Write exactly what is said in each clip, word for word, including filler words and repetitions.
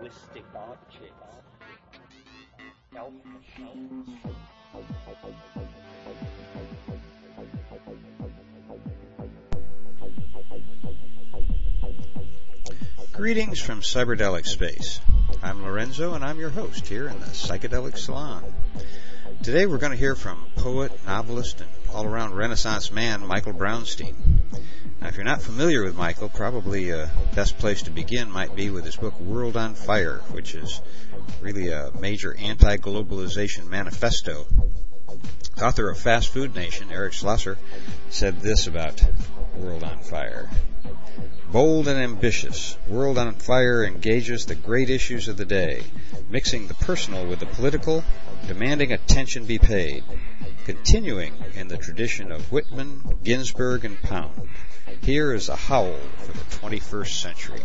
linguistic objects. Elf Greetings from Cyberdelic Space. I'm Lorenzo, and I'm your host here in the Psychedelic Salon. Today we're going to hear from poet, novelist, and all-around Renaissance man Michael Brownstein. Now, if you're not familiar with Michael, probably the uh, best place to begin might be with his book World on Fire, which is really a major anti-globalization manifesto. The author of Fast Food Nation, Eric Schlosser, said this about World on Fire. Bold and ambitious, World on Fire engages the great issues of the day, mixing the personal with the political, demanding attention be paid, continuing in the tradition of Whitman, Ginsberg, and Pound. Here is a howl for the twenty-first century.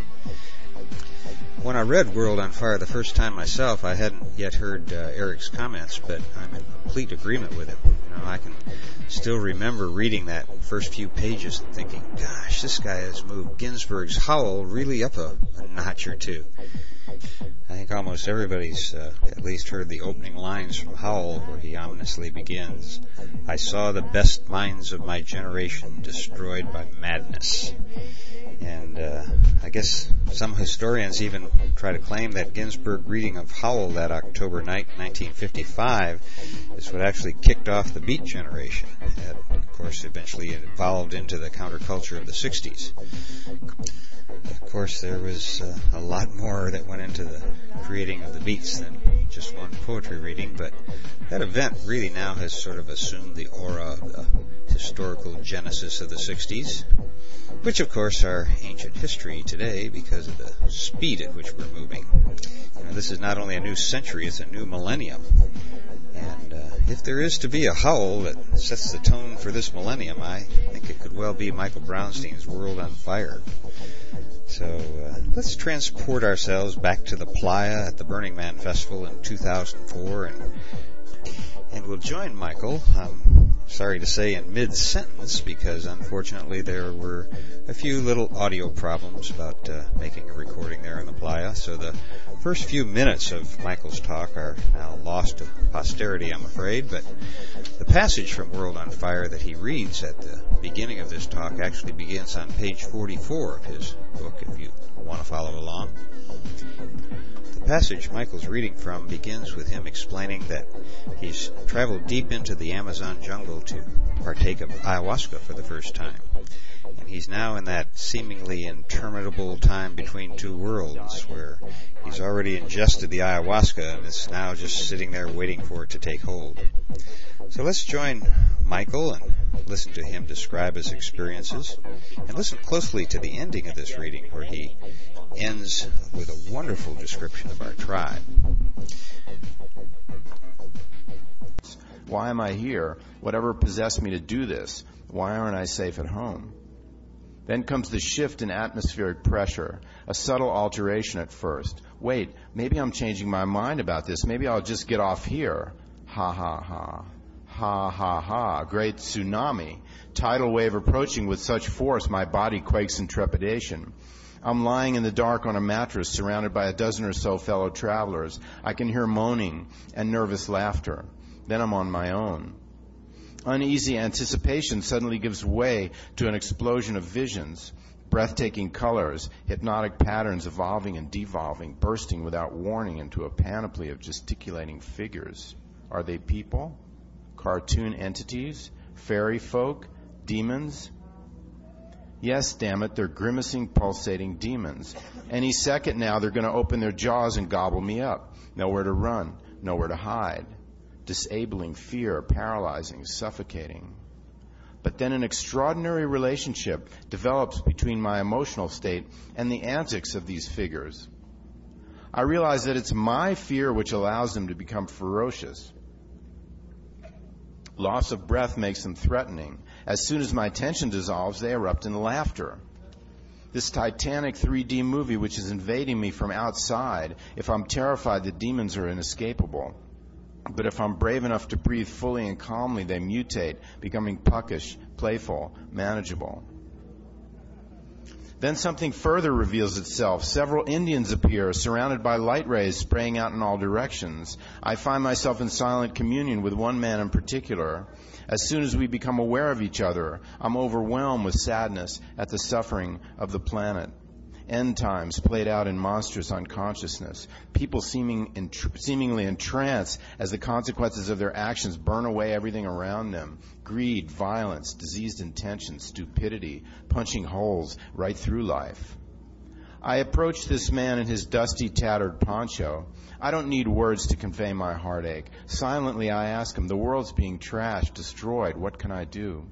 When I read World on Fire the first time myself, I hadn't yet heard uh, Eric's comments, but I'm in complete agreement with him. You know, I can still remember reading that first few pages and thinking, gosh, this guy has moved Ginsberg's howl really up a, a notch or two. I think almost everybody's uh, at least heard the opening lines from Howl, where he ominously begins, I saw the best minds of my generation destroyed by madness. And uh, I guess some historians even try to claim that Ginsberg reading of Howl that October night, nineteen fifty-five, is what actually kicked off the Beat generation. That, of course, eventually evolved into the counterculture of the sixties. Of course, there was uh, a lot more that went into the creating of the Beats than just one poetry reading, but that event really now has sort of assumed the aura of the historical genesis of the sixties, which, of course, are ancient history today because of the speed at which we're moving. You know, this is not only a new century, it's a new millennium. And uh, if there is to be a howl that sets the tone for this millennium, I think it could well be Michael Brownstein's World on Fire. So uh, let's transport ourselves back to the Playa at the Burning Man Festival in two thousand four, and and we'll join Michael, I'm sorry to say, in mid-sentence, because unfortunately there were a few little audio problems about uh, making a recording there in the Playa. So the first few minutes of Michael's talk are now lost to posterity, I'm afraid, but the passage from World on Fire that he reads at the beginning of this talk actually begins on page forty-four of his book, if you want to follow along. The passage Michael's reading from begins with him explaining that he's traveled deep into the Amazon jungle to partake of ayahuasca for the first time. And he's now in that seemingly interminable time between two worlds where he's already ingested the ayahuasca and is now just sitting there waiting for it to take hold. So let's join Michael and listen to him describe his experiences, and listen closely to the ending of this reading where he ends with a wonderful description of our tribe. Why am I here? Whatever possessed me to do this? Why aren't I safe at home? Then comes the shift in atmospheric pressure, a subtle alteration at first. Wait, maybe I'm changing my mind about this. Maybe I'll just get off here. Ha ha ha. Ha ha ha. Great tsunami. Tidal wave approaching with such force my body quakes in trepidation. I'm lying in the dark on a mattress surrounded by a dozen or so fellow travelers. I can hear moaning and nervous laughter. Then I'm on my own. Uneasy anticipation suddenly gives way to an explosion of visions, breathtaking colors, hypnotic patterns evolving and devolving, bursting without warning into a panoply of gesticulating figures. Are they people? Cartoon entities? Fairy folk? Demons? Yes, damn it, they're grimacing, pulsating demons. Any second now, they're going to open their jaws and gobble me up. Nowhere to run, nowhere to hide. Disabling, fear, paralyzing, suffocating. But then an extraordinary relationship develops between my emotional state and the antics of these figures. I realize that it's my fear which allows them to become ferocious. Loss of breath makes them threatening. As soon as my tension dissolves, they erupt in laughter. This titanic three D movie which is invading me from outside, if I'm terrified, the demons are inescapable. But if I'm brave enough to breathe fully and calmly, they mutate, becoming puckish, playful, manageable. Then something further reveals itself. Several Indians appear, surrounded by light rays spraying out in all directions. I find myself in silent communion with one man in particular. As soon as we become aware of each other, I'm overwhelmed with sadness at the suffering of the planet. End times played out in monstrous unconsciousness. People seeming entr- seemingly entranced as the consequences of their actions burn away everything around them. Greed, violence, diseased intentions, stupidity, punching holes right through life. I approach this man in his dusty, tattered poncho. I don't need words to convey my heartache. Silently I ask him, the world's being trashed, destroyed. What can I do?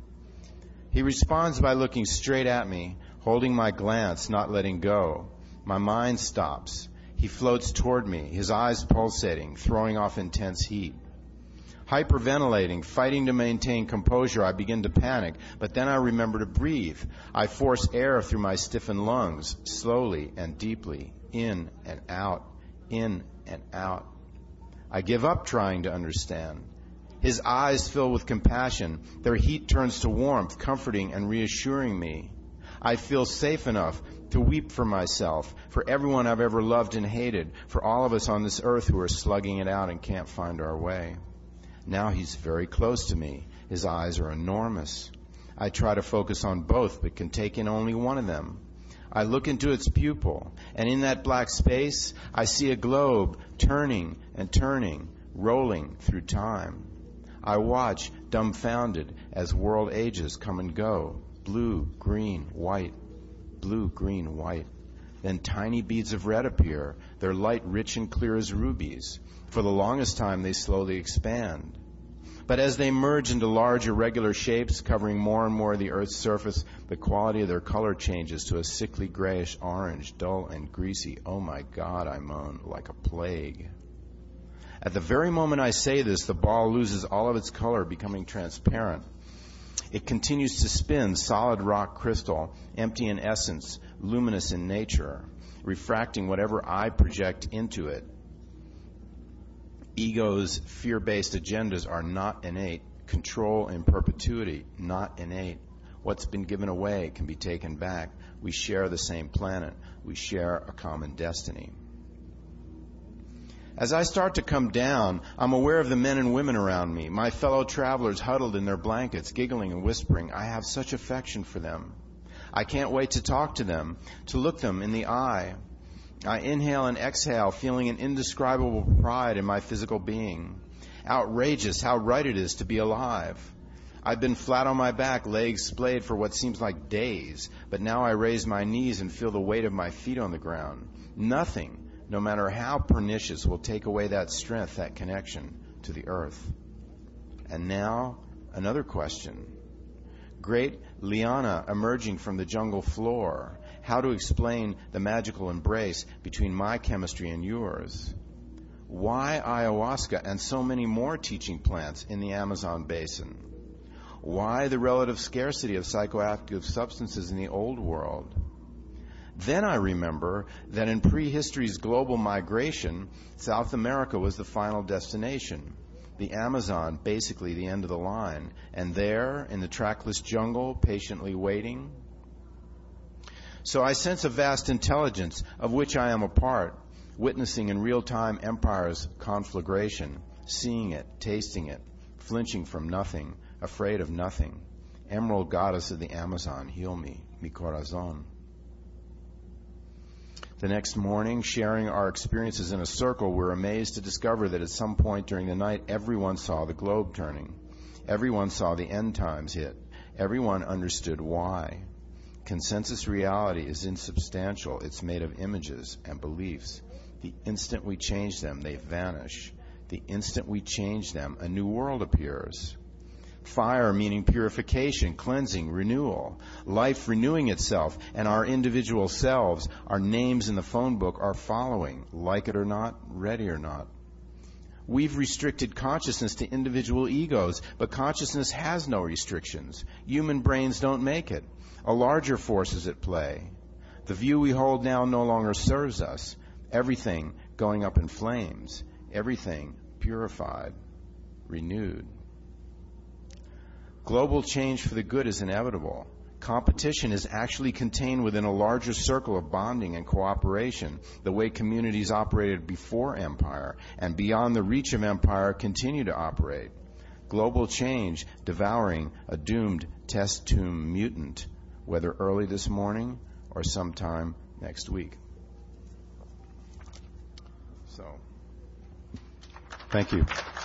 He responds by looking straight at me, holding my glance, not letting go. My mind stops. He floats toward me, his eyes pulsating, throwing off intense heat. Hyperventilating, fighting to maintain composure, I begin to panic, but then I remember to breathe. I force air through my stiffened lungs, slowly and deeply, in and out, in and out. I give up trying to understand. His eyes fill with compassion. Their heat turns to warmth, comforting and reassuring me. I feel safe enough to weep for myself, for everyone I've ever loved and hated, for all of us on this earth who are slugging it out and can't find our way. Now he's very close to me. His eyes are enormous. I try to focus on both, but can take in only one of them. I look into its pupil, and in that black space, I see a globe turning and turning, rolling through time. I watch, dumbfounded, as world ages come and go. Blue, green, white, blue, green, white. Then tiny beads of red appear, their light rich and clear as rubies. For the longest time, they slowly expand. But as they merge into large irregular shapes, covering more and more of the Earth's surface, the quality of their color changes to a sickly grayish orange, dull and greasy. Oh my God, I moan, like a plague. At the very moment I say this, the ball loses all of its color, becoming transparent. It continues to spin, solid rock crystal, empty in essence, luminous in nature, refracting whatever I project into it. Ego's fear-based agendas are not innate. Control in perpetuity, not innate. What's been given away can be taken back. We share the same planet. We share a common destiny. As I start to come down, I'm aware of the men and women around me, my fellow travelers huddled in their blankets, giggling and whispering. I have such affection for them. I can't wait to talk to them, to look them in the eye. I inhale and exhale, feeling an indescribable pride in my physical being. Outrageous how right it is to be alive. I've been flat on my back, legs splayed for what seems like days, but now I raise my knees and feel the weight of my feet on the ground. Nothing, no matter how pernicious, will take away that strength, that connection to the earth. And now, another question. Great liana emerging from the jungle floor. How to explain the magical embrace between my chemistry and yours? Why ayahuasca and so many more teaching plants in the Amazon basin? Why the relative scarcity of psychoactive substances in the old world? Then I remember that in prehistory's global migration, South America was the final destination. The Amazon, basically the end of the line. And there, in the trackless jungle, patiently waiting. So I sense a vast intelligence of which I am a part, witnessing in real-time empire's conflagration, seeing it, tasting it, flinching from nothing, afraid of nothing. Emerald goddess of the Amazon, heal me, mi corazón. The next morning, sharing our experiences in a circle, we're amazed to discover that at some point during the night, everyone saw the globe turning. Everyone saw the end times hit. Everyone understood why. Consensus reality is insubstantial. It's made of images and beliefs. The instant we change them, they vanish. The instant we change them, a new world appears. Fire meaning purification, cleansing, renewal. Life renewing itself, and our individual selves, our names in the phone book are following, like it or not, ready or not. We've restricted consciousness to individual egos, but consciousness has no restrictions. Human brains don't make it. A larger force is at play. The view we hold now no longer serves us. Everything going up in flames. Everything purified, renewed. Global change for the good is inevitable. competition is actually contained within a larger circle of bonding and cooperation, the way communities operated before empire and beyond the reach of empire continue to operate. Global change devouring a doomed test tube mutant, whether early this morning or sometime next week. So, thank you.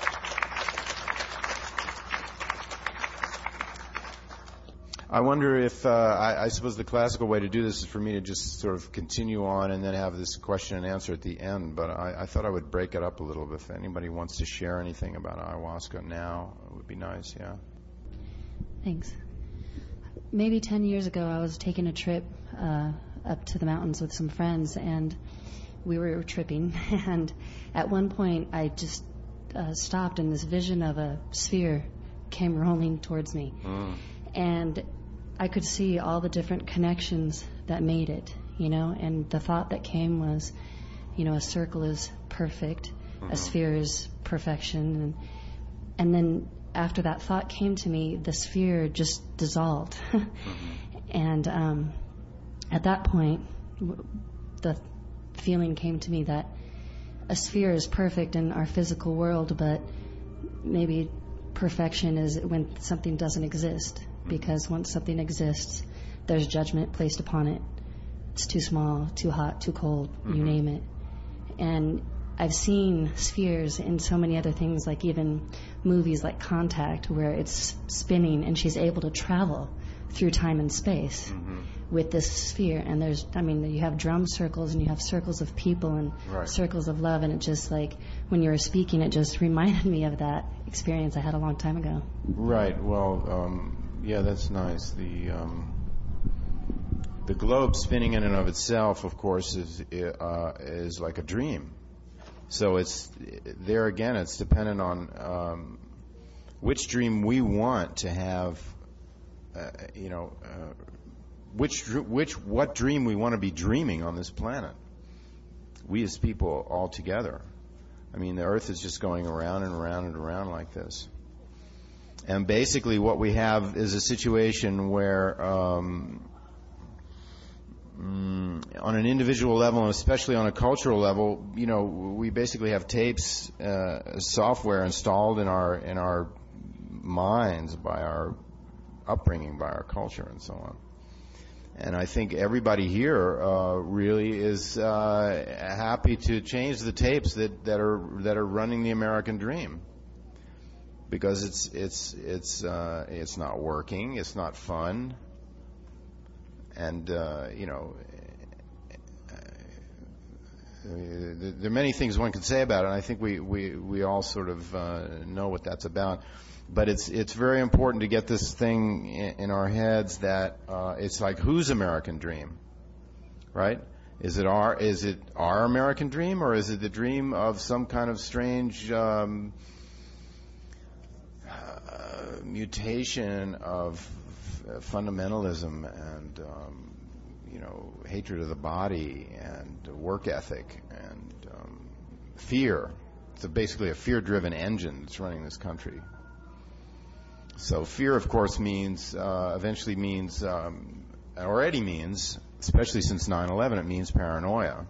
I wonder if, uh, I, I suppose the classical way to do this is for me to just sort of continue on and then have this question and answer at the end, but I, I thought I would break it up a little bit. If anybody wants to share anything about ayahuasca now, it would be nice, yeah. Thanks. Maybe ten years ago, I was taking a trip uh, up to the mountains with some friends, and we were tripping, and at one point, I just uh, stopped, and this vision of a sphere came rolling towards me. Mm. And I could see all the different connections that made it, you know, and the thought that came was, you know, a circle is perfect, mm-hmm. a sphere is perfection, and, and then after that thought came to me, the sphere just dissolved. mm-hmm. And um, at that point, the feeling came to me that a sphere is perfect in our physical world, but maybe perfection is when something doesn't exist. Because once something exists, there's judgment placed upon it. It's too small, too hot, too cold, mm-hmm. you name it. And I've seen spheres in so many other things, like even movies like Contact, where it's spinning and she's able to travel through time and space mm-hmm. with this sphere. And there's, I mean, you have drum circles and you have circles of people and right. circles of love. And it just like, when you were speaking, it just reminded me of that experience I had a long time ago. Right. Well, um, yeah, that's nice. The um, the globe spinning in and of itself, of course, is uh, is like a dream. So it's there again. It's dependent on um, which dream we want to have. Uh, you know, uh, which which what dream we want to be dreaming on this planet. We as people all together. I mean, the Earth is just going around and around and around like this. And basically what we have is a situation where um, mm, on an individual level, and especially on a cultural level, you know, we basically have tapes, uh, software installed in our in our minds by our upbringing, by our culture, and so on. And I think everybody here uh, really is uh, happy to change the tapes that, that are that are running the American dream. Because it's it's it's uh, it's not working, it's not fun, and uh, you know, uh, there are many things one could say about it. And I think we, we, we all sort of uh, know what that's about. But it's it's very important to get this thing in, in our heads that uh, it's like, whose American dream, right? Is it our is it our American dream, or is it the dream of some kind of strange Um, mutation of f- fundamentalism and um, you know, hatred of the body and work ethic and um, fear. It's a, basically a fear-driven engine that's running this country. So fear, of course, means uh, eventually means um, already means, especially since nine eleven, it means paranoia.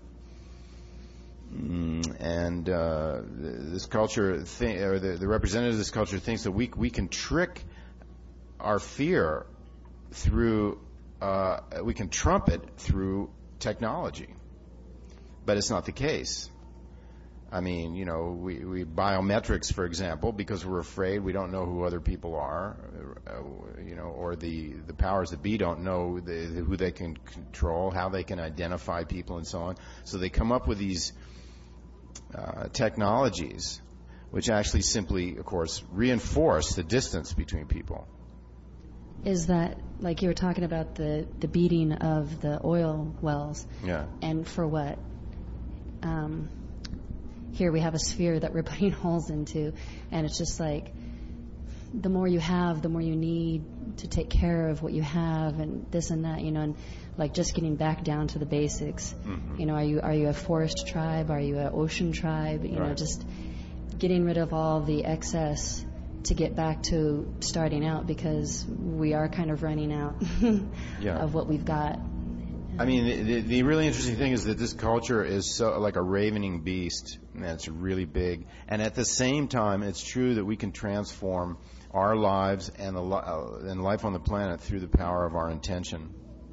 Mm, and uh, this culture, th- or the, the representative of this culture, thinks that we we can trick our fear through, uh, we can trump it through technology, but it's not the case. I mean, you know, we, we biometrics, for example, because we're afraid, we don't know who other people are, uh, you know, or the, the powers that be don't know the, who they can control, how they can identify people, and so on. So they come up with these uh, technologies, which actually simply, of course, reinforce the distance between people. Is that, like you were talking about the, the beating of the oil wells? Yeah. And for what? Um, here we have a sphere that we're putting holes into, and it's just like, the more you have, the more you need to take care of what you have, and this and that, you know, and like just getting back down to the basics. Mm-hmm. You know, are you are you a forest tribe? Are you an ocean tribe? You right. know, just getting rid of all the excess to get back to starting out, because we are kind of running out yeah. of what we've got. I mean, the, the really interesting thing is that this culture is so like a ravening beast, and it's really big. And at the same time, it's true that we can transform our lives and the uh, and life on the planet through the power of our intention.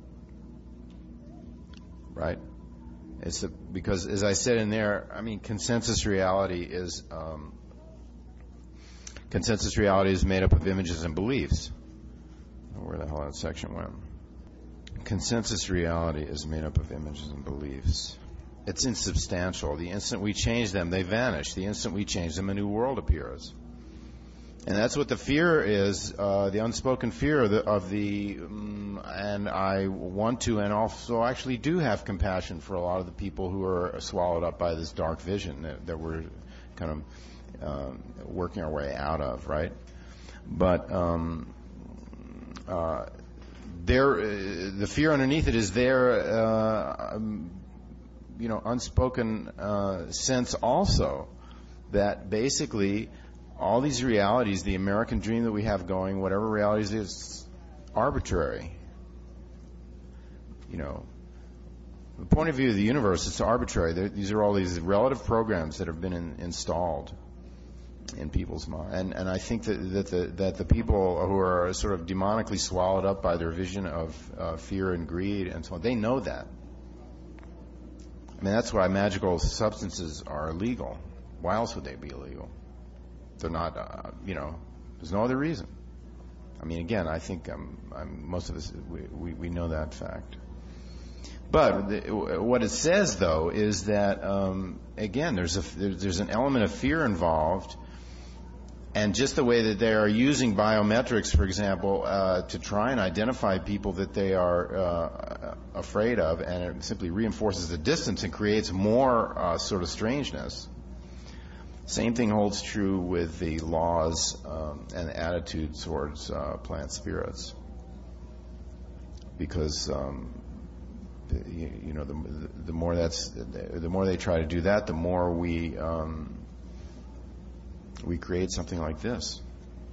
Right? It's a, because, as I said in there, I mean, consensus reality is um, consensus reality is made up of images and beliefs. Where the hell that section went? Consensus reality is made up of images and beliefs. It's insubstantial. The instant we change them, they vanish. The instant we change them, a new world appears. And that's what the fear is, uh, the unspoken fear of the, of the um, and I want to and also actually do have compassion for a lot of the people who are swallowed up by this dark vision that, that we're kind of um, working our way out of, right? But um, uh, there, uh, the fear underneath it is their, uh, um, you know, unspoken uh, sense also that basically all these realities, the American dream that we have going, whatever realities is arbitrary. You know, from the point of view of the universe, it's arbitrary. There, these are all these relative programs that have been in, installed in people's mind, and and I think that that the that the people who are sort of demonically swallowed up by their vision of uh, fear and greed and so on, they know that. I mean, that's why magical substances are illegal. Why else would they be illegal? They're not, uh, you know, there's no other reason. I mean, again, I think um, I'm, most of us, we, we, we know that fact. But the, what it says, though, is that, um, again, there's, a, there's an element of fear involved, and just the way that they are using biometrics, for example, uh, to try and identify people that they are uh, afraid of, and it simply reinforces the distance and creates more uh, sort of strangeness. Same thing holds true with the laws um, and attitude towards uh, plant spirits, because um, you, you know the, the more that's the more they try to do that, the more we um, we create something like this.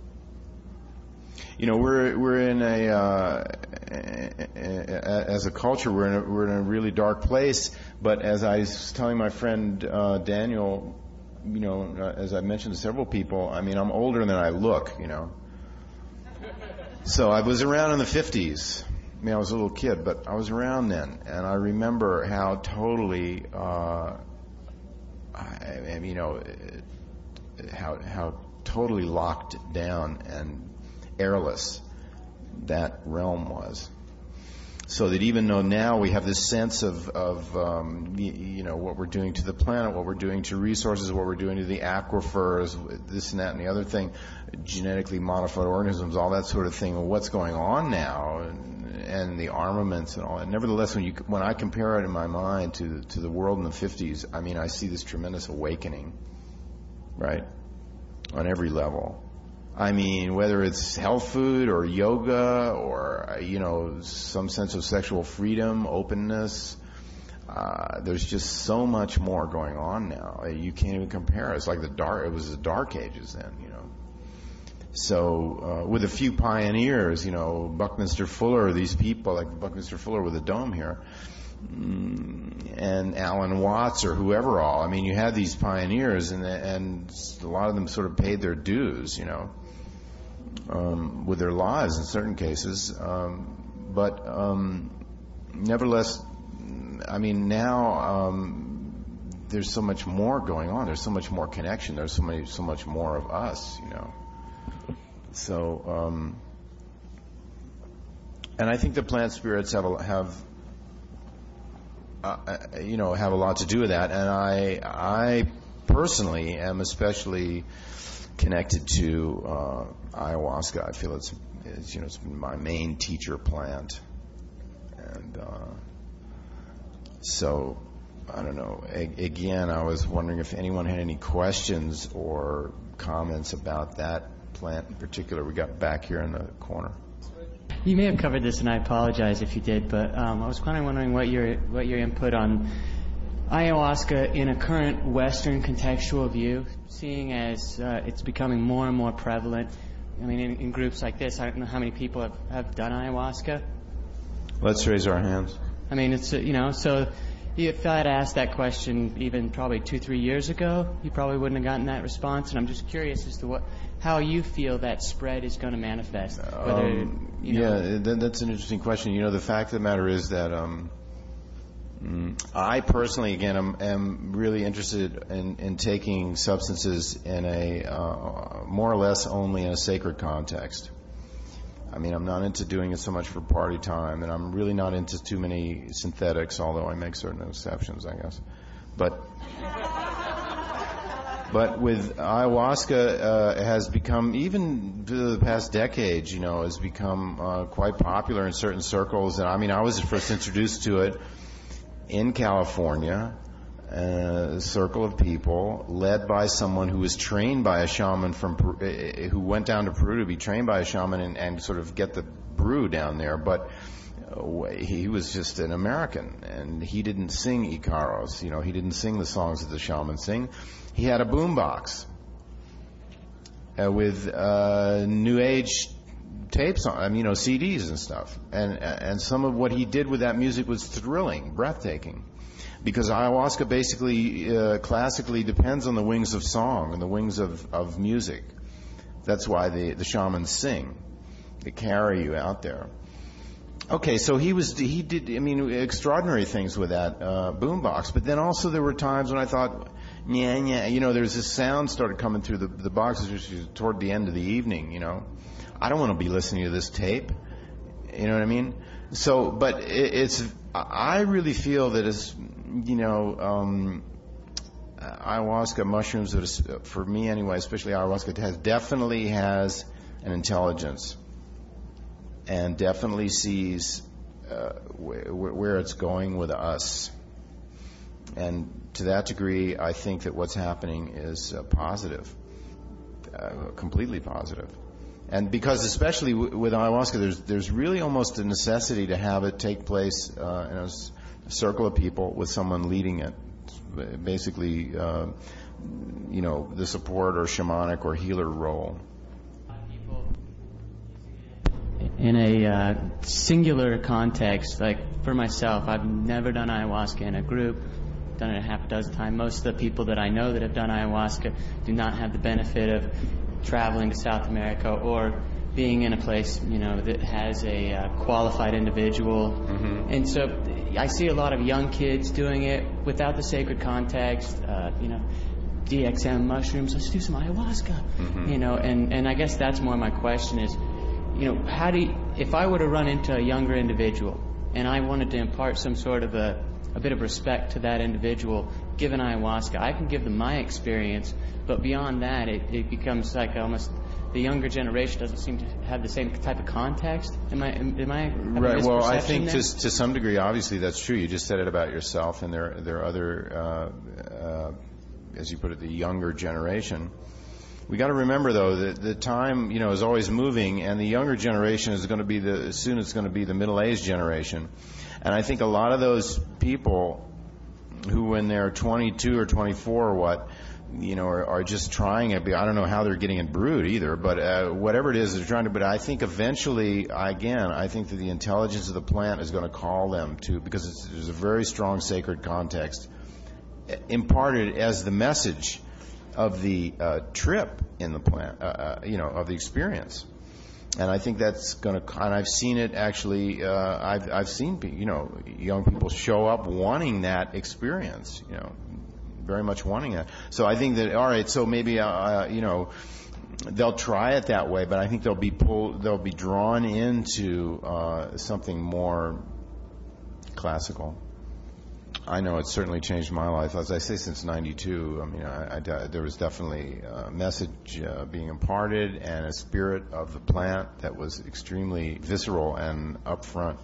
You know, we're we're in a uh, as a culture we're in a, we're in a really dark place. But as I was telling my friend uh, Daniel, you know, uh, as I mentioned to several people, I mean, I'm older than I look, you know. So I was around in the fifties. I mean, I was a little kid, but I was around then, and I remember how totally, uh, I, I mean, you know, how how totally locked down and airless that realm was. So that even though now we have this sense of, of um, you, you know, what we're doing to the planet, what we're doing to resources, what we're doing to the aquifers, this and that and the other thing, genetically modified organisms, all that sort of thing, and what's going on now, and, and the armaments and all that. Nevertheless, when you when I compare it in my mind to to the world in the fifties, I mean, I see this tremendous awakening, right, on every level. I mean, whether it's health food or yoga or, you know, some sense of sexual freedom, openness, uh, there's just so much more going on now. You can't even compare. It's like the dark, it was the dark ages then, you know. So, uh, with a few pioneers, you know, Buckminster Fuller, these people like Buckminster Fuller with a dome here, and Alan Watts or whoever all. I mean, you had these pioneers, and and a lot of them sort of paid their dues, you know. Um, with their lives in certain cases, um, but um, nevertheless, I mean, now um, there's so much more going on. There's so much more connection. There's so many, so much more of us, you know. So, um, and I think the plant spirits have a, have, uh, you know, have a lot to do with that. And I, I personally am especially connected to uh, ayahuasca. I feel it's, it's, you know, it's been my main teacher plant, and uh, so I don't know. A- again, I was wondering if anyone had any questions or comments about that plant in particular. We got back here in the corner. You may have covered this, and I apologize if you did, but um, I was kind of wondering what your what your input on ayahuasca in a current Western contextual view, seeing as uh, it's becoming more and more prevalent. I mean, in, in groups like this, I don't know how many people have, have done ayahuasca. Let's raise our hands. I mean, it's, uh, you know, so if I had asked that question even probably two, three years ago, you probably wouldn't have gotten that response. And I'm just curious as to what, how you feel that spread is going to manifest. Whether, um, you know, yeah, that, that's an interesting question. You know, the fact of the matter is that um, I personally, again, am, am really interested in, in taking substances in a uh, more or less only in a sacred context. I mean, I'm not into doing it so much for party time, and I'm really not into too many synthetics, although I make certain exceptions, I guess. But but with ayahuasca, uh, has become, even the past decades, you know, has become uh, quite popular in certain circles. And I mean, I was first introduced to it in California, uh, a circle of people led by someone who was trained by a shaman from Peru, uh, who went down to Peru to be trained by a shaman and, and sort of get the brew down there. But uh, he was just an American, and he didn't sing Icaros. You know, he didn't sing the songs that the shamans sing. He had a boombox uh, with uh, New Age tapes on, I mean, you know, C Ds and stuff. And and some of what he did with that music was thrilling, breathtaking. Because ayahuasca basically, uh, classically depends on the wings of song and the wings of, of music. That's why the, the shamans sing. They carry you out there. Okay, so he was, he did, I mean, extraordinary things with that uh, boombox. But then also there were times when I thought, yeah, yeah, you know, there's this sound started coming through the, the boxes which was toward the end of the evening, you know. I don't want to be listening to this tape. You know what I mean? So, but it, it's, I really feel that it's, you know, um, ayahuasca mushrooms, that is, for me anyway, especially ayahuasca, has definitely has an intelligence and definitely sees uh, wh- where it's going with us. And to that degree, I think that what's happening is uh, positive, uh, completely positive. And because especially w- with ayahuasca, there's there's really almost a necessity to have it take place uh, in a, s- a circle of people with someone leading it. Basically, uh, you know, the support or shamanic or healer role. In a uh, singular context, like for myself, I've never done ayahuasca in a group. Done it a half a dozen times. Most of the people that I know that have done ayahuasca do not have the benefit of traveling to South America or being in a place, you know, that has a uh, qualified individual. Mm-hmm. And so I see a lot of young kids doing it without the sacred context, uh, you know, D X M mushrooms, let's do some ayahuasca, mm-hmm. you know, and, and I guess that's more my question is, you know, how do you, if I were to run into a younger individual and I wanted to impart some sort of a, a bit of respect to that individual, given ayahuasca, I can give them my experience, but beyond that, it, it becomes like almost the younger generation doesn't seem to have the same type of context. Am I? Am, am I? Right. Well, I think to, to some degree, obviously, that's true. You just said it about yourself, and there there are other, uh, uh, as you put it, the younger generation. We got to remember, though, that the time, you know, is always moving, and the younger generation is going to be the soon it's going to be the middle-aged generation, and I think a lot of those people who, when they're twenty-two or twenty-four or what, you know, are, are just trying it. I don't know how they're getting it brewed either, but uh, whatever it is, they're trying to. But I think eventually, again, I think that the intelligence of the plant is going to call them to, because it's, there's a very strong sacred context imparted as the message of the uh, trip in the plant, uh, uh, you know, of the experience. And I think that's going to, and I've seen it actually, uh, I've, I've seen, you know, young people show up wanting that experience, you know, very much wanting that. So I think that, all right, so maybe, uh, you know, they'll try it that way, but I think they'll be pulled, they'll be drawn into uh, something more classical. I know it's certainly changed my life. As I say, since ninety-two, I mean, I, I, there was definitely a message uh, being imparted and a spirit of the plant that was extremely visceral and upfront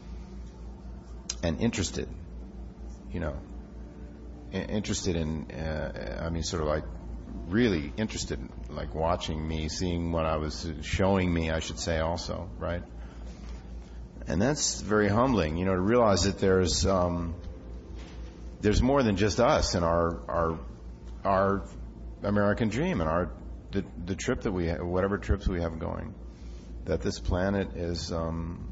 and interested, you know, interested in, uh, I mean, sort of like really interested, in, like watching me, seeing what I was showing me, I should say also, right? And that's very humbling, you know, to realize that there's, um, there's more than just us and our our our American dream and our the, the trip that we have, whatever trips we have going. That this planet is um,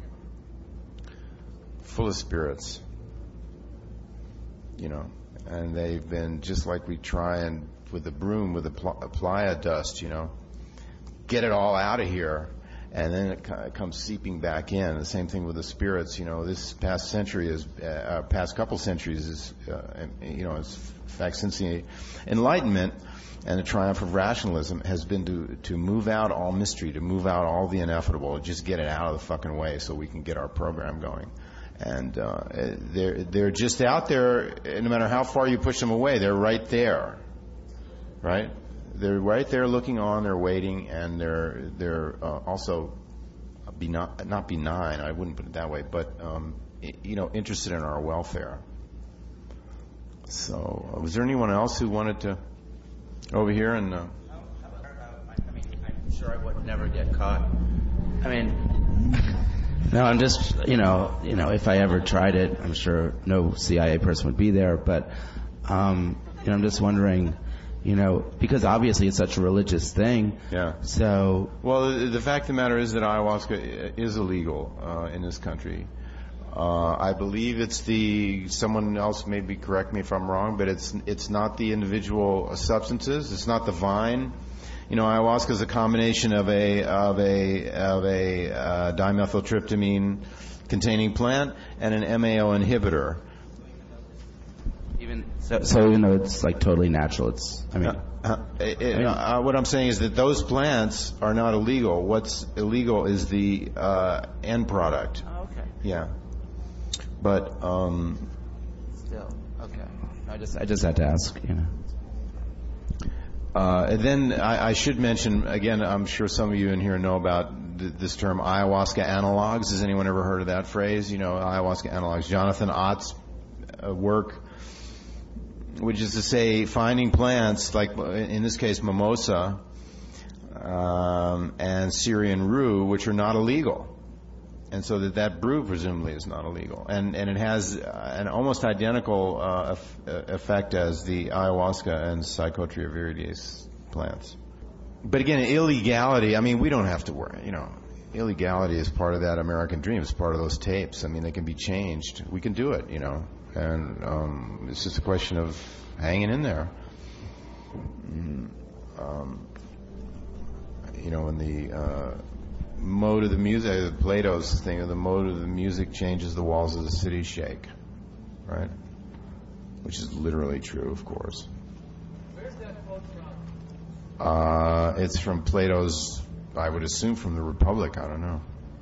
full of spirits, you know, and they've been just like we try and with the broom, with the pl- playa dust, you know, get it all out of here. And then it c- comes seeping back in. The same thing with the spirits. You know, this past century is, uh, past couple centuries is, uh, you know, in fact, since the Enlightenment and the triumph of rationalism has been to to move out all mystery, to move out all the ineffable, just get it out of the fucking way so we can get our program going. And uh, they're they're just out there. No matter how far you push them away, they're right there, right? They're right there looking on, they're waiting, and they're they're uh, also benign, not benign, I wouldn't put it that way, but um, you know, interested in our welfare. So, uh, was there anyone else who wanted to over here and? Uh, I mean, I'm sure I would never get caught. I mean, no, I'm just you know you know if I ever tried it, I'm sure no C I A person would be there, but um, you know, I'm just wondering. You know, because obviously it's such a religious thing. Yeah. So. Well, the, the fact of the matter is that ayahuasca is illegal uh, in this country. Uh, I believe it's the, someone else maybe correct me if I'm wrong, but it's it's not the individual substances. It's not the vine. You know, ayahuasca is a combination of a of a of a uh, dimethyltryptamine containing plant and an M A O inhibitor. Even so, so even though it's like totally natural, it's I mean, uh, uh, it, I mean uh, what I'm saying is that those plants are not illegal. What's illegal is the uh, end product. Oh, okay. Yeah, but um, still okay. I just I just had to ask, you know. Uh, and then I, I should mention again. I'm sure some of you in here know about th- this term ayahuasca analogs. Has anyone ever heard of that phrase? You know, ayahuasca analogs. Jonathan Ott's uh, work. Which is to say, finding plants like, in this case, mimosa um, and Syrian rue, which are not illegal, and so that that brew presumably is not illegal, and and it has an almost identical uh, effect as the ayahuasca and Psychotria viridis plants. But again, illegality. I mean, we don't have to worry. You know, illegality is part of that American dream. It's part of those tapes. I mean, they can be changed. We can do it. You know. And um, it's just a question of hanging in there. Um, you know, when the uh, mode of the music, Plato's thing of the mode of the music changes, the walls of the city shake, right? Which is literally true, of course. Where's that quote from? Uh, it's from Plato's, I would assume from the Republic, I don't know.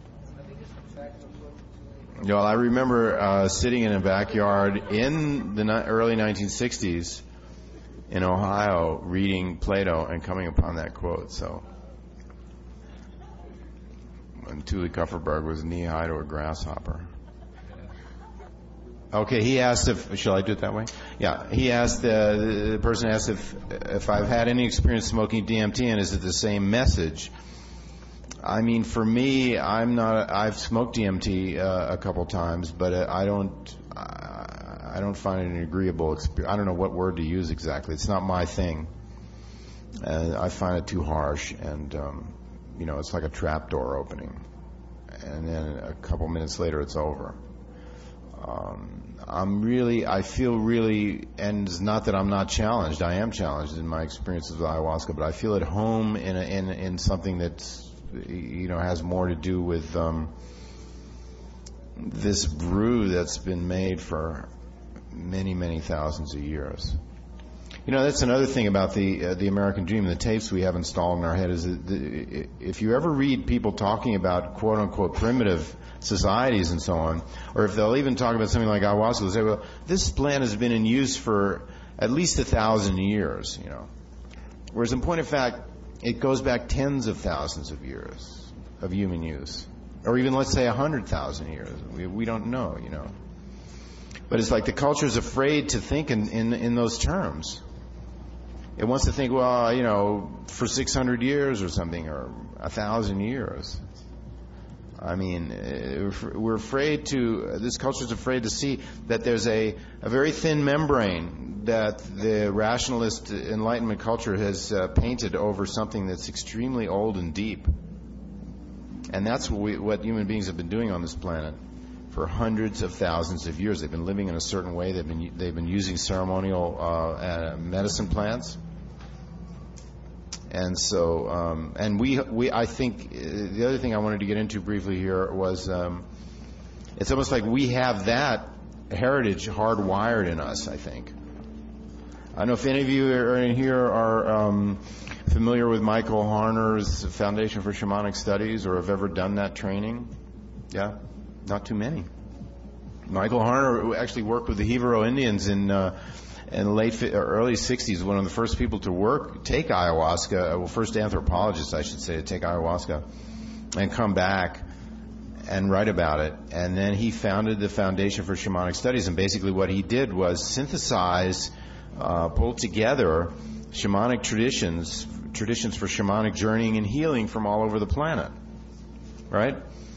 You know, I remember uh, sitting in a backyard in the ni- early nineteen sixties in Ohio reading Plato and coming upon that quote. So, when Thule Kupferberg was knee-high to a grasshopper. Okay, he asked if, shall I do it that way? Yeah, he asked, uh, the person asked if if I've had any experience smoking D M T and is it the same message? I mean, for me, I'm not. I've smoked D M T uh, a couple times, but uh, I don't. I, I don't find it an agreeable experience. I don't know what word to use exactly. It's not my thing. Uh, I find it too harsh, and um, you know, it's like a trap door opening, and then a couple minutes later, it's over. Um, I'm really. I feel really, and it's not that I'm not challenged. I am challenged in my experiences with ayahuasca, but I feel at home in a, in in something that's, you know, has more to do with um, this brew that's been made for many, many thousands of years. You know, that's another thing about the uh, the American dream, the tapes we have installed in our head, is that the, if you ever read people talking about quote-unquote primitive societies and so on, or if they'll even talk about something like ayahuasca, they'll say, well, this plant has been in use for at least a thousand years, you know. Whereas in point of fact, it goes back tens of thousands of years of human use. Or even, let's say, a hundred thousand years. We, we don't know, you know. But it's like the culture is afraid to think in, in, in those terms. It wants to think, well, you know, for six hundred years or something, or a thousand years. I mean, uh, we're afraid to, this culture's afraid to see that there's a, a very thin membrane that the rationalist Enlightenment culture has uh, painted over something that's extremely old and deep. And that's what, we, what human beings have been doing on this planet for hundreds of thousands of years. They've been living in a certain way. They've been, they've been using ceremonial uh, uh, medicine plants. And so, um, and we, we, I think, uh, the other thing I wanted to get into briefly here was, um, it's almost like we have that heritage hardwired in us, I think. I don't know if any of you are in here are um, familiar with Michael Harner's Foundation for Shamanic Studies or have ever done that training. Yeah? Not too many. Michael Harner actually worked with the Jivaro Indians in uh, in the late or early sixties, one of the first people to work, take ayahuasca, well, first anthropologist, I should say, to take ayahuasca and come back and write about it. And then he founded the Foundation for Shamanic Studies, and basically what he did was synthesize, uh, pull together shamanic traditions, traditions for shamanic journeying and healing from all over the planet, right?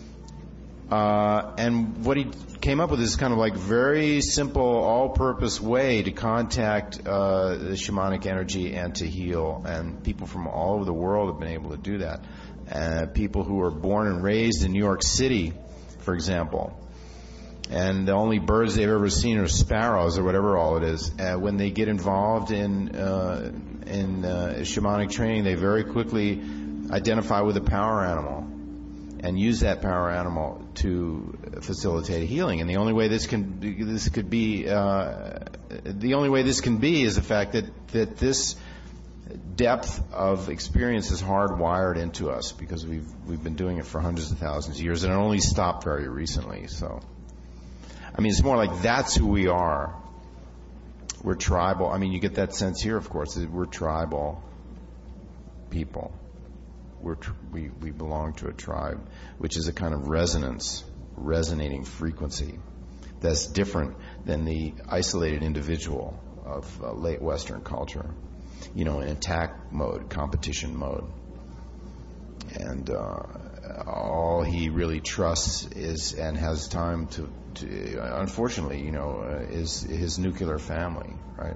Uh, and what he came up with is kind of like very simple, all-purpose way to contact uh, the shamanic energy and to heal. And people from all over the world have been able to do that. Uh, people who were born and raised in New York City, for example, and the only birds they've ever seen are sparrows or whatever all it is. Uh, when they get involved in uh, in uh, shamanic training, they very quickly identify with a power animal and use that power animal to facilitate healing. And the only way this can this could be uh, the only way this can be is the fact that that this depth of experience is hardwired into us because we've we've been doing it for hundreds of thousands of years, and it only stopped very recently. So, I mean, it's more like that's who we are. We're tribal. I mean, you get that sense here, of course, that we're tribal people. We're tr- we, we belong to a tribe, which is a kind of resonance, resonating frequency that's different than the isolated individual of uh, late Western culture, you know, in attack mode, competition mode. And uh, all he really trusts is, and has time to, to unfortunately, you know, uh, is his nuclear family, right?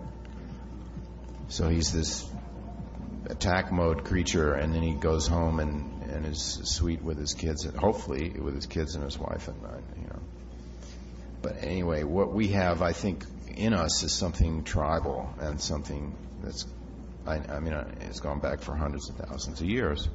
So he's this attack mode creature, and then he goes home and, and is sweet with his kids, and hopefully with his kids and his wife at night, you know. But anyway, what we have, I think, in us is something tribal and something that's, I, I mean, it's gone back for hundreds of thousands of years.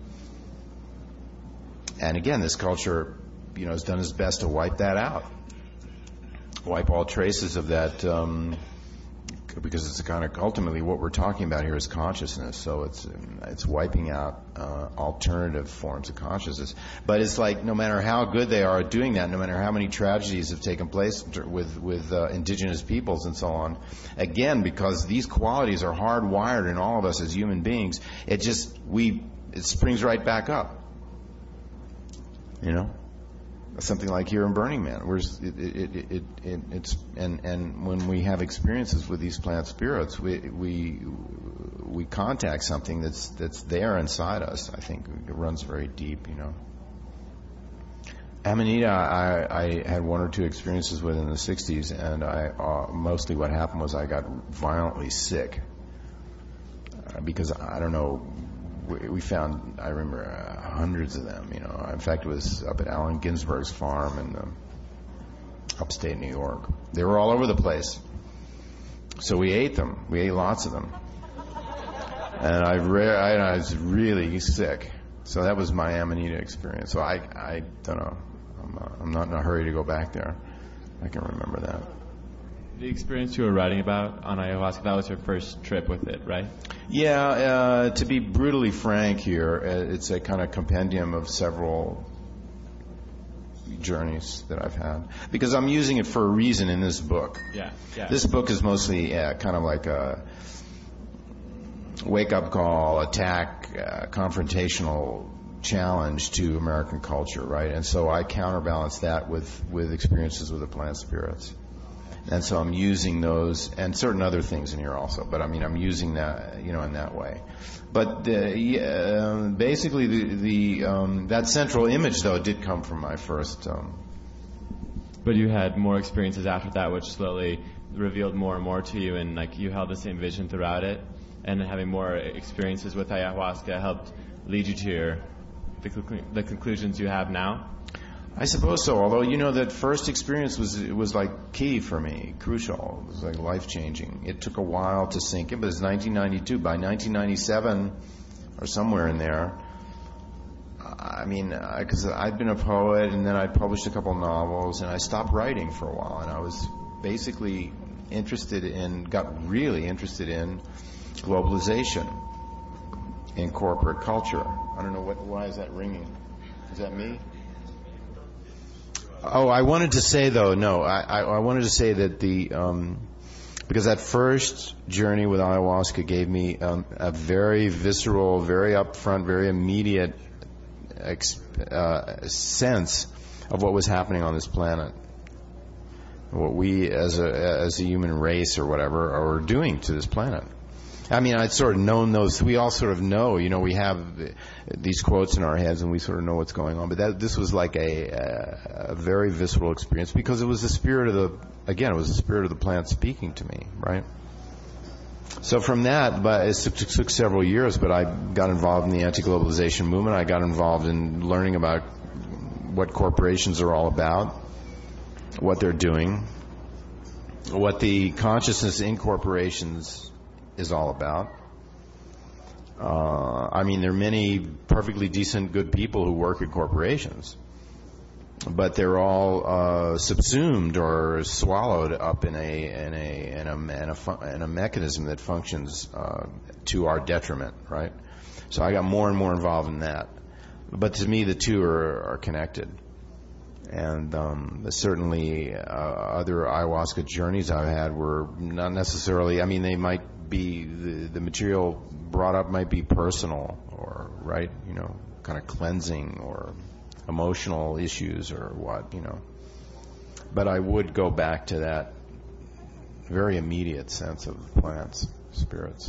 And again, this culture, you know, has done its best to wipe that out, wipe all traces of that. Um, because it's a kind of, ultimately what we're talking about here is consciousness, so it's it's wiping out uh, alternative forms of consciousness. But it's like no matter how good they are at doing that, no matter how many tragedies have taken place with with uh, indigenous peoples and so on, again, because these qualities are hardwired in all of us as human beings, it just we it springs right back up. You know. Something like here in Burning Man, where it, it, it, it, it, it's and and when we have experiences with these plant spirits, we we we contact something that's that's there inside us. I think it runs very deep, you know. Amanita, I, I had one or two experiences with in the sixties, and I uh, mostly what happened was I got violently sick uh, because I don't know. We found, I remember, uh, hundreds of them, you know. In fact, it was up at Allen Ginsberg's farm in um, upstate New York. They were all over the place. So we ate them. We ate lots of them. And I, re- I, I was really sick. So that was my Amanita experience. So I, I don't know. I'm not, I'm not in a hurry to go back there. I can remember that. The experience you were writing about on ayahuasca, that was your first trip with it, right? Yeah, uh, to be brutally frank here, uh, it's a kind of compendium of several journeys that I've had. Because I'm using it for a reason in this book. Yeah, yeah. This book is mostly uh, kind of like a wake-up call, attack, uh, confrontational challenge to American culture, right? And so I counterbalance that with, with experiences with the plant spirits. And so I'm using those and certain other things in here also. But I mean, I'm using that, you know, in that way. But the, uh, basically, the, the um, that central image, though, did come from my first. Um, but you had more experiences after that, which slowly revealed more and more to you, and like you held the same vision throughout it, and having more experiences with ayahuasca helped lead you to your the, conclu- the conclusions you have now. I suppose so. Although, you know, that first experience was it was like key for me, crucial. It was like life changing. It took a while to sink in, but it's nineteen ninety-two. By nineteen ninety-seven, or somewhere in there, I mean, because I'd been a poet, and then I'd published a couple novels, and I stopped writing for a while, and I was basically interested in, got really interested in globalization, in corporate culture. I don't know what. Why is that ringing? Is that me? Oh, I wanted to say though, no, I, I, I wanted to say that the, um, because that first journey with ayahuasca gave me um, a very visceral, very upfront, very immediate ex- uh, sense of what was happening on this planet. What we as a, as a human race or whatever are doing to this planet. I mean, I'd sort of known those. We all sort of know, you know, we have these quotes in our heads and we sort of know what's going on. But that, this was like a, a, a very visceral experience because it was the spirit of the, again, it was the spirit of the plant speaking to me, right? So from that, but it took, took several years, but I got involved in the anti-globalization movement. I got involved in learning about what corporations are all about, what they're doing, what the consciousness in corporations is all about. Uh, I mean, there are many perfectly decent, good people who work at corporations, but they're all uh, subsumed or swallowed up in a in a in a in a, fu- in a mechanism that functions uh, to our detriment, right? So I got more and more involved in that. But to me, the two are, are connected. And um, certainly uh, other ayahuasca journeys I've had were not necessarily, I mean, they might be, the, the material brought up might be personal or, right, you know, kind of cleansing or emotional issues or what, you know. But I would go back to that very immediate sense of plants, spirits.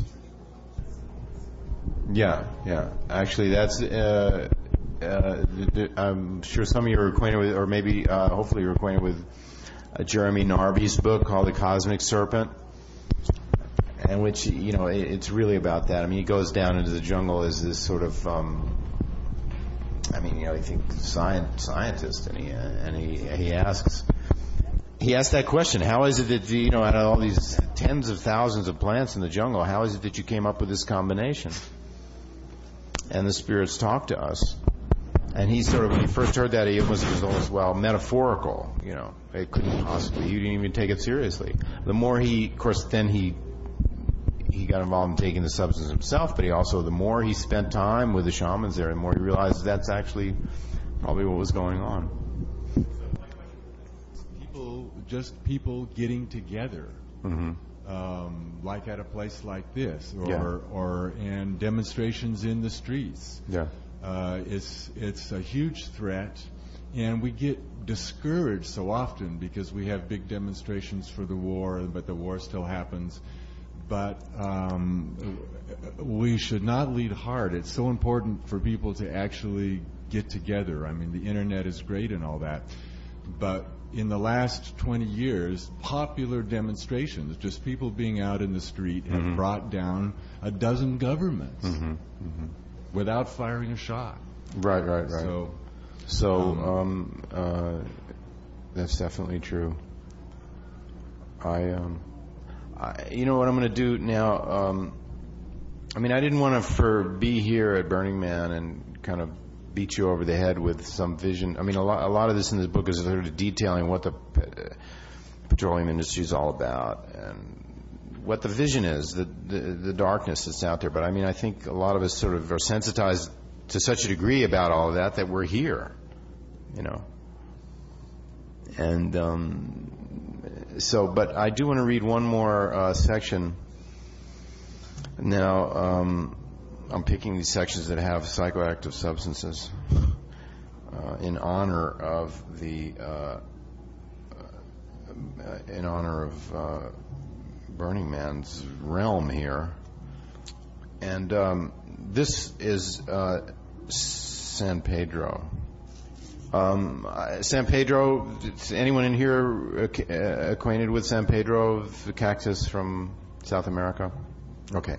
Yeah, yeah. Actually, that's... Uh, Uh, I'm sure some of you are acquainted with, or maybe, uh, hopefully you're acquainted with uh, Jeremy Narby's book called The Cosmic Serpent, and which, you know, it, it's really about that. I mean, he goes down into the jungle as this sort of, um, I mean, you know, I think science, scientist, and he and he he asks, he asks that question: how is it that, you know, out of all these tens of thousands of plants in the jungle, how is it that you came up with this combination? And the spirits talk to us. And he sort of, when he first heard that, he almost was almost, well, metaphorical, you know. It couldn't possibly, he didn't even take it seriously. The more he, of course, then he he got involved in taking the substance himself, but he also, the more he spent time with the shamans there, the more he realized that's actually probably what was going on. People, just people getting together. Mm-hmm. Um, like at a place like this, or Yeah. or in demonstrations in the streets. Yeah. Uh, it's it's a huge threat, and we get discouraged so often because we have big demonstrations for the war, but the war still happens. But um, we should not lead hard. It's so important for people to actually get together. I mean, the internet is great and all that, but in the last twenty years, popular demonstrations, just people being out in the street, have mm-hmm. brought down a dozen governments. Mm-hmm. Mm-hmm. Without firing a shot. Right, right, right. So, so um, um, uh, that's definitely true. I, um, I, you know what I'm going to do now? Um, I mean, I didn't want to for be here at Burning Man and kind of beat you over the head with some vision. I mean, a lot, a lot of this in this book is sort of detailing what the uh, petroleum industry is all about and what the vision is, the, the the darkness that's out there. But I mean, I think a lot of us sort of are sensitized to such a degree about all of that that we're here, you know. And um, so, but I do want to read one more uh, section. Now, um, I'm picking these sections that have psychoactive substances uh, in honor of the uh, in honor of uh, Burning Man's realm here. And um, this is uh, San Pedro. Um, San Pedro, is anyone in here acquainted with San Pedro, the cactus from South America? Okay.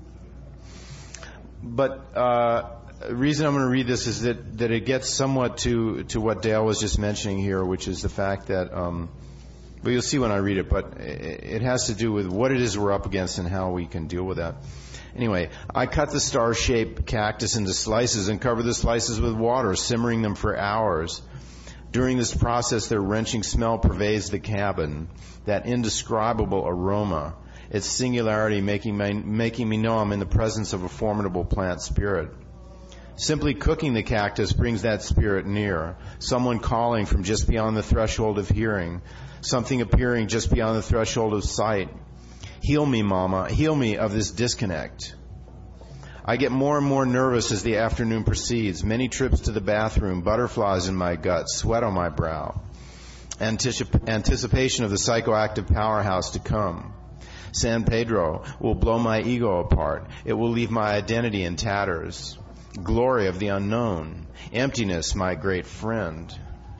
But uh, the reason I'm going to read this is that, that it gets somewhat to, to what Dale was just mentioning here, which is the fact that, um, well, you'll see when I read it, but it, it has to do with what it is we're up against and how we can deal with that. Anyway, I cut the star-shaped cactus into slices and cover the slices with water, simmering them for hours. During this process, their wrenching smell pervades the cabin, that indescribable aroma, its singularity making, my, making me know I'm in the presence of a formidable plant spirit. Simply cooking the cactus brings that spirit near, someone calling from just beyond the threshold of hearing, something appearing just beyond the threshold of sight. Heal me, Mama. Heal me of this disconnect. I get more and more nervous as the afternoon proceeds. Many trips to the bathroom, butterflies in my gut, sweat on my brow. Anticip- anticipation of the psychoactive powerhouse to come. San Pedro will blow my ego apart. It will leave my identity in tatters. Glory of the unknown. Emptiness, my great friend.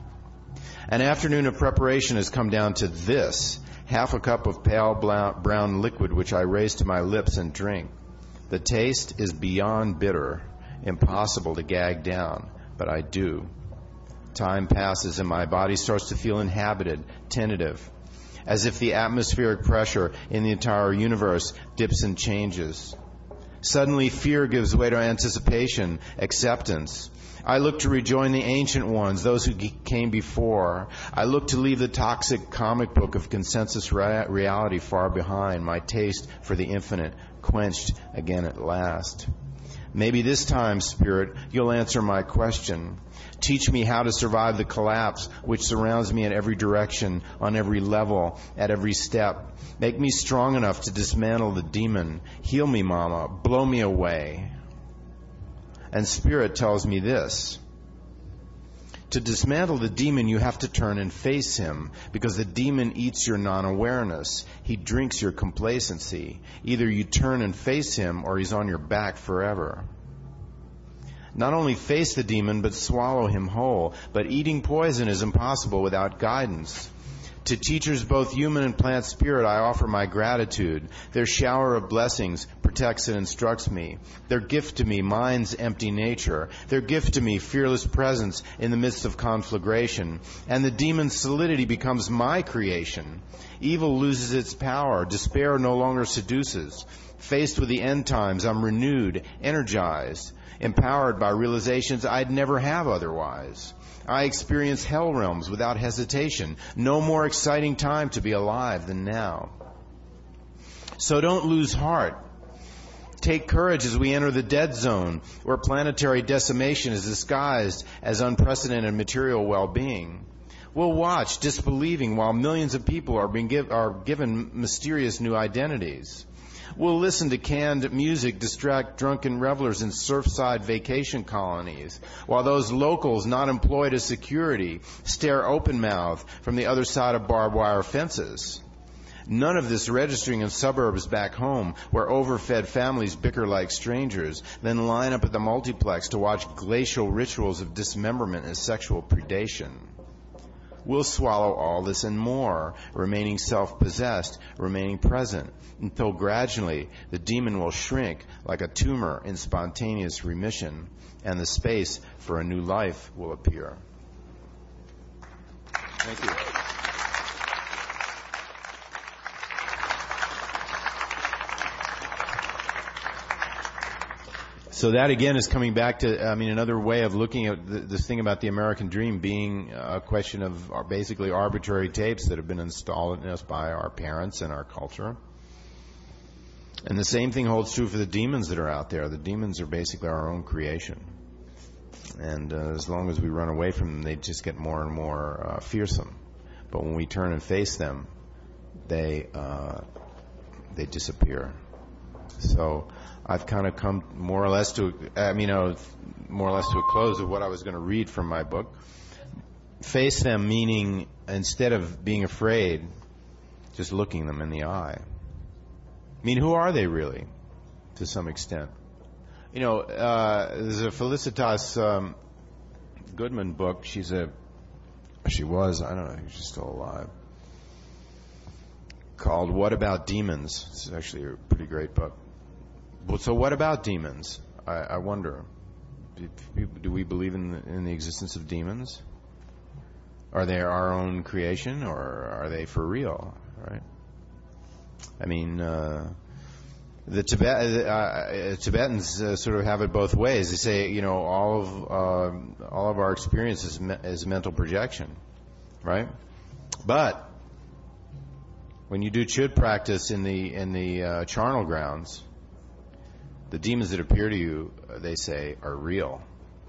An afternoon of preparation has come down to this. Half a cup of pale brown liquid which I raise to my lips and drink. The taste is beyond bitter, impossible to gag down, but I do. Time passes and my body starts to feel inhabited, tentative, as if the atmospheric pressure in the entire universe dips and changes. Suddenly fear gives way to anticipation, acceptance. I look to rejoin the ancient ones, those who came before. I look to leave the toxic comic book of consensus rea- reality far behind, my taste for the infinite quenched again at last. Maybe this time, Spirit, you'll answer my question. Teach me how to survive the collapse which surrounds me in every direction, on every level, at every step. Make me strong enough to dismantle the demon. Heal me, Mama. Blow me away. And Spirit tells me this. To dismantle the demon, you have to turn and face him, because the demon eats your non-awareness. He drinks your complacency. Either you turn and face him, or he's on your back forever. Not only face the demon, but swallow him whole. But eating poison is impossible without guidance. To teachers, both human and plant spirit, I offer my gratitude. Their shower of blessings protects and instructs me. Their gift to me, mind's empty nature. Their gift to me, fearless presence in the midst of conflagration. And the demon's solidity becomes my creation. Evil loses its power. Despair no longer seduces. Faced with the end times, I'm renewed, energized, empowered by realizations I'd never have otherwise. I experience hell realms without hesitation. No more exciting time to be alive than now. So don't lose heart. Take courage as we enter the dead zone, where planetary decimation is disguised as unprecedented material well-being. We'll watch, disbelieving, while millions of people are being give, are given mysterious new identities. We'll listen to canned music distract drunken revelers in surfside vacation colonies, while those locals not employed as security stare open-mouthed from the other side of barbed wire fences. None of this registering in suburbs back home, where overfed families bicker like strangers, then line up at the multiplex to watch glacial rituals of dismemberment and sexual predation. We'll swallow all this and more, remaining self-possessed, remaining present, until gradually the demon will shrink like a tumor in spontaneous remission, and the space for a new life will appear. Thank you. So that, again, is coming back to, I mean, another way of looking at this thing about the American dream being a question of basically arbitrary tapes that have been installed in us by our parents and our culture. And the same thing holds true for the demons that are out there. The demons are basically our own creation. And uh, as long as we run away from them, they just get more and more uh, fearsome. But when we turn and face them, they uh, they disappear. So I've kind of come more or less to, I mean, uh, more or less to a close of what I was going to read from my book. face them, meaning instead of being afraid, just looking them in the eye. I mean, who are they really, to some extent? You know, uh, there's a Felicitas um, Goodman book. She's a, she was, I don't know, she's still alive, called What About Demons? It's actually a pretty great book. So what about demons? I, I wonder. Do, do we believe in the, in the existence of demons? Are they our own creation, or are they for real? Right? I mean, uh, the Tibet, uh, Tibetans uh, sort of have it both ways. They say, you know, all of uh, all of our experience is, me- is mental projection, right? But when you do chud practice in the in the uh, charnel grounds, the demons that appear to you, uh, they say, are real.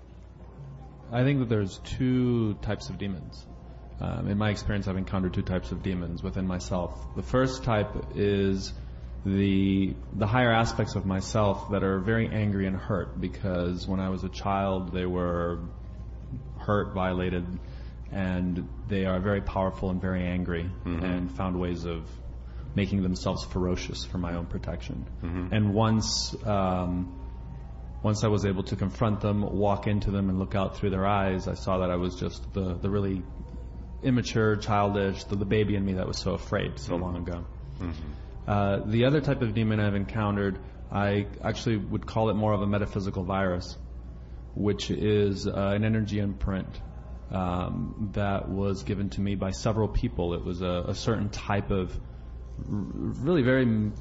I think that there's two types of demons. Um, in my experience, I've encountered two types of demons within myself. The first type is the the higher aspects of myself that are very angry and hurt because when I was a child, they were hurt, violated, and they are very powerful and very angry, mm-hmm. and found ways of making themselves ferocious for my own protection. Mm-hmm. And once um, once I was able to confront them, walk into them, and look out through their eyes, I saw that I was just the, the really immature, childish, the, the baby in me that was so afraid so mm-hmm. long ago. Mm-hmm. Uh, the other type of demon I've encountered, I actually would call it more of a metaphysical virus, which is uh, an energy imprint um, that was given to me by several people. It was a, a certain type of really very,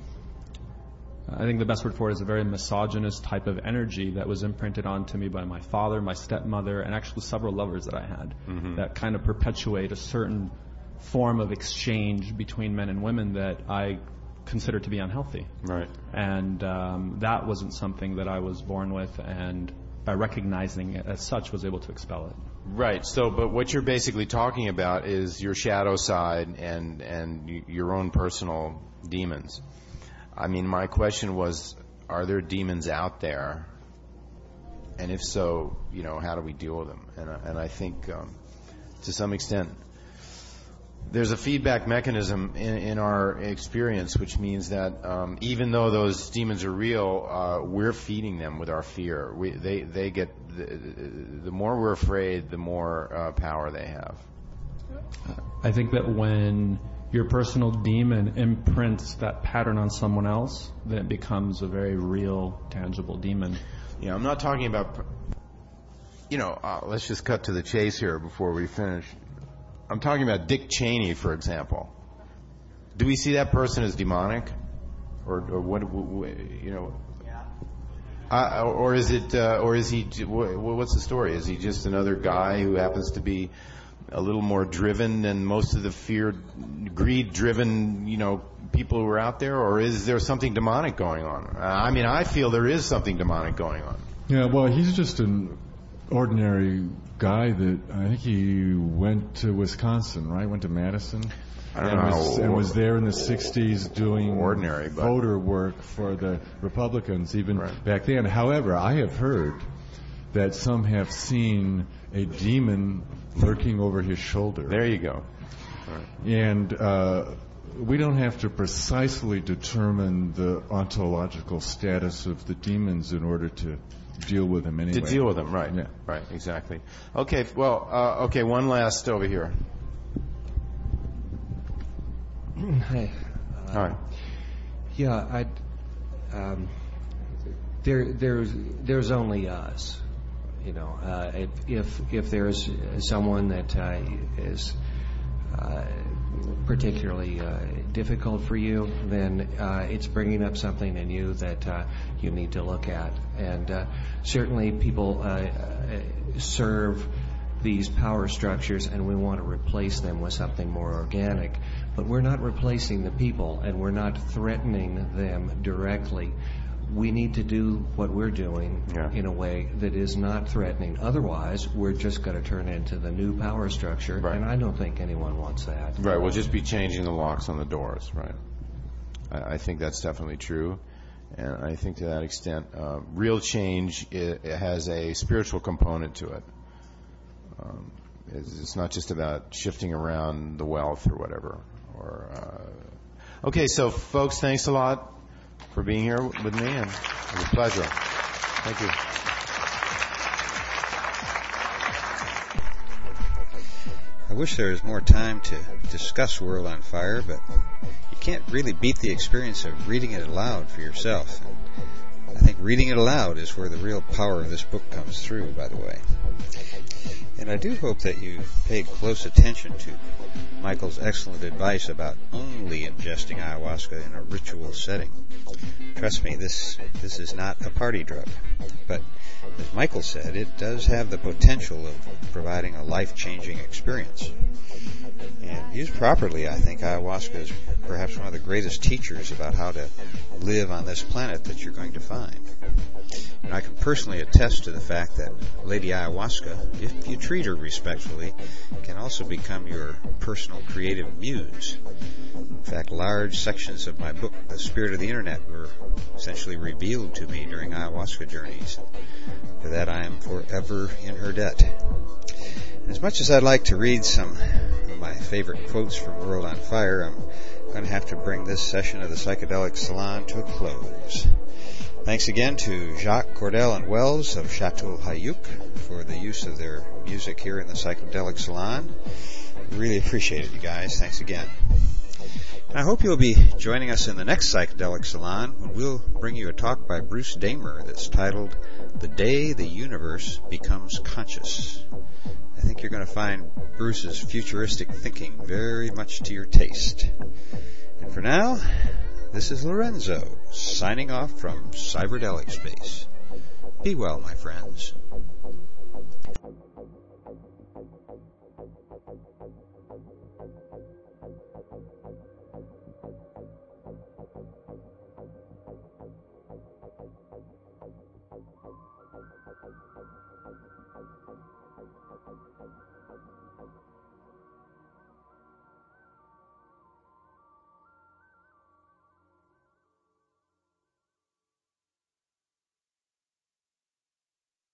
I think the best word for it is a very misogynist type of energy that was imprinted onto me by my father, my stepmother, and actually several lovers that I had, mm-hmm. that kind of perpetuate a certain form of exchange between men and women that I consider to be unhealthy. Right. And um, that wasn't something that I was born with, and by recognizing it as such, was able to expel it. Right. So, but what you're basically talking about is your shadow side and and your own personal demons. I mean, my question was, are there demons out there? And if so, you know, how do we deal with them? And and I think um, to some extent, there's a feedback mechanism in, in our experience, which means that um, even though those demons are real, uh, we're feeding them with our fear. We, they, they get the, the more we're afraid, the more uh, power they have. I think that when your personal demon imprints that pattern on someone else, then it becomes a very real, tangible demon. Yeah, I'm not talking about. You know, uh, let's just cut to the chase here before we finish. I'm talking about Dick Cheney, for example. Do we see that person as demonic, or, or what? You know, uh, or is it, uh, or is he? What's the story? Is he just another guy who happens to be a little more driven than most of the fear, greed-driven, you know, people who are out there, or is there something demonic going on? I mean, I feel there is something demonic going on. Yeah, well, he's just an ordinary guy that I think he went to Wisconsin, right? Went to Madison. I don't and know. Was, and was there in the sixties doing ordinary but voter work for the Republicans, even right. back then. However, I have heard that some have seen a demon lurking over his shoulder. There you go. Right. And uh, we don't have to precisely determine the ontological status of the demons in order to deal with them anyway. To deal with them, right. Yeah. Right, exactly. Okay, well, uh, okay, one last over here. Hey. Uh, All right. Yeah, I. Um, there, there's, there's only us. You know, uh, if, if if there's someone that uh, is uh, particularly uh, difficult for you, then uh, it's bringing up something in you that uh, you need to look at. And uh, certainly, people uh, serve these power structures, and we want to replace them with something more organic. But we're not replacing the people, and we're not threatening them directly. We need to do what we're doing yeah. in a way that is not threatening. Otherwise, we're just going to turn into the new power structure, right. and I don't think anyone wants that. Right, we'll just be changing the locks on the doors, right? I, I think that's definitely true, and I think to that extent, uh, real change it, it has a spiritual component to it. Um, It's, it's not just about shifting around the wealth or whatever. Or uh, okay, so folks, thanks a lot for being here with me, and it was a pleasure. Thank you. I wish there was more time to discuss World on Fire, but you can't really beat the experience of reading it aloud for yourself. And I think reading it aloud is where the real power of this book comes through, by the way. And I do hope that you paid close attention to Michael's excellent advice about only ingesting ayahuasca in a ritual setting. Trust me, this this is not a party drug. But as Michael said, it does have the potential of providing a life-changing experience. And used properly, I think ayahuasca is perhaps one of the greatest teachers about how to live on this planet that you're going to find. And I can personally attest to the fact that Lady Ayahuasca, if you treat her respectfully, can also become your personal creative muse. In fact, large sections of my book, The Spirit of the Internet, were essentially revealed to me during ayahuasca journeys. For that, I am forever in her debt. And as much as I'd like to read some of my favorite quotes from World on Fire, I'm going to have to bring this session of the Psychedelic Salon to a close. Thanks again to Jacques, Cordell, and Wells of Chateau Hayuk for the use of their music here in the Psychedelic Salon. Really appreciate it, you guys. Thanks again. And I hope you'll be joining us in the next Psychedelic Salon when we'll bring you a talk by Bruce Damer that's titled The Day the Universe Becomes Conscious. I think you're going to find Bruce's futuristic thinking very much to your taste. And for now, this is Lorenzo, signing off from Cyberdelic Space. Be well, my friends.